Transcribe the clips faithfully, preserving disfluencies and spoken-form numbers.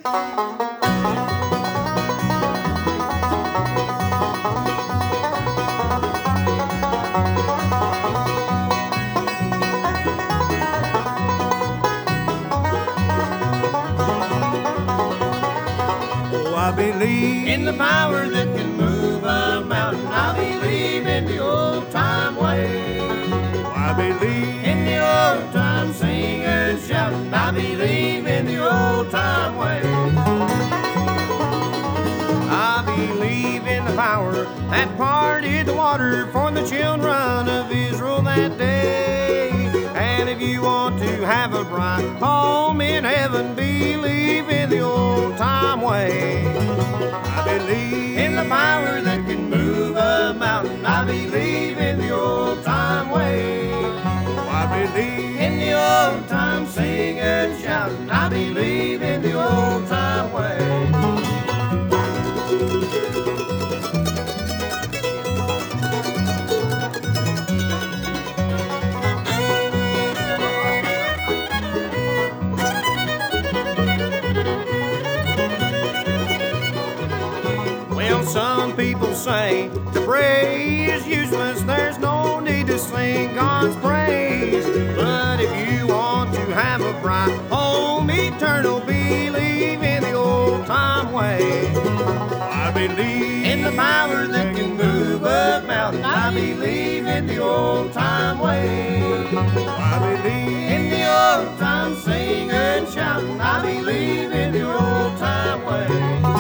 I believe in the power that can move a mountain. I believe in the old-time way. I believe in the old-time singers shouting. I believe in the old-time way. I believe in the power that parted the water for the children of Israel that day. And if you want to have a bright home in heaven, believe in the old-time way. I believe in the power that can move a mountain. I believe in the old-time way. I believe in the old-time singing and shouting. I believe in the old-time way. Some people say to pray is useless, there's no need to sing God's praise. But if you want to have a bright home eternal, believe in the old-time way. I believe in the power that can move a mountain. I believe in the old-time way. I believe in the old-time singing and shouting. I believe in the old-time way.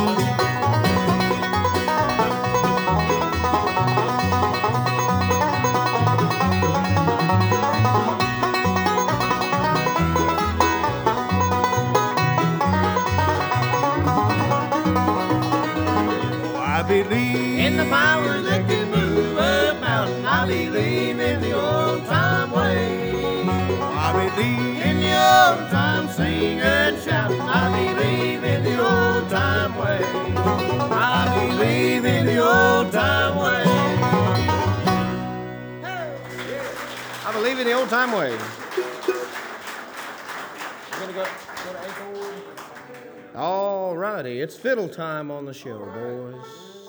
believe in the power that can move a mountain. I believe in the old-time way. I believe in the old-time sing and shout. I believe in the old-time way. I believe in the old-time way. I believe in the old-time way. We're gonna go, go to April. All righty, it's fiddle time on the show, boys.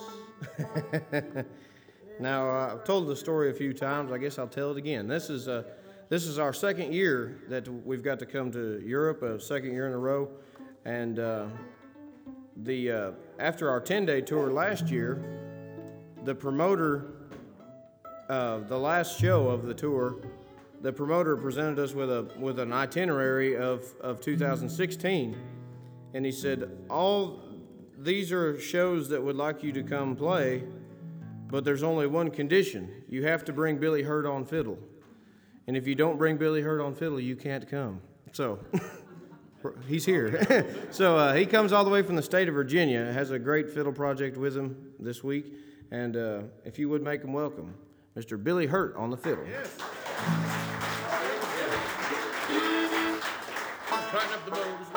Now, uh, I've told the story a few times. I guess I'll tell it again. This is uh, this is our second year that we've got to come to Europe, a second year in a row. And uh, the uh, after our ten-day tour last year, the promoter, uh, the last show of the tour, the promoter presented us with a with an itinerary of, of two thousand sixteen. And he said, all these are shows that would like you to come play, but there's only one condition. You have to bring Billy Hurt on fiddle. And if you don't bring Billy Hurt on fiddle, you can't come. So he's here. So uh, he comes all the way from the state of Virginia, has a great fiddle project with him this week. And uh, if you would make him welcome, Mister Billy Hurt on the fiddle. Yes. Tighten up the bows.